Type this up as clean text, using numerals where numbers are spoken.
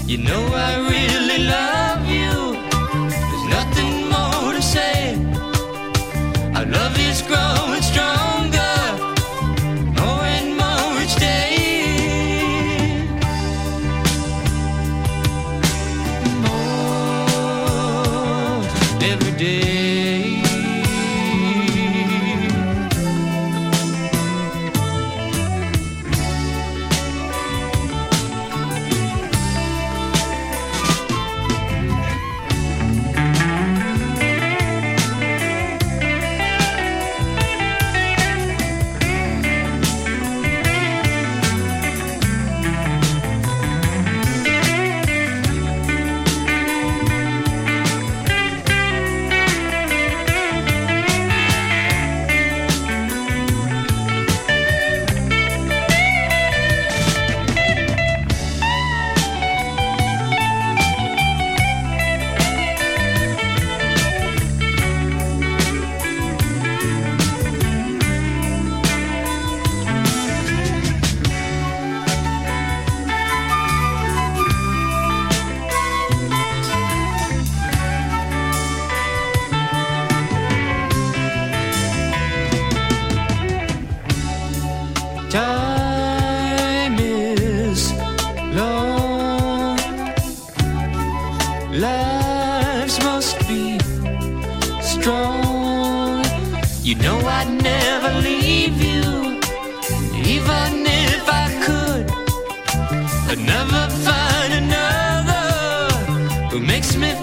You know I really love you. There's nothing more to say. Our love is growing stronger, more and more each day. More every day. Time is long. Lives must be strong. You know I'd never leave you, even if I could. I'd never find another who makes me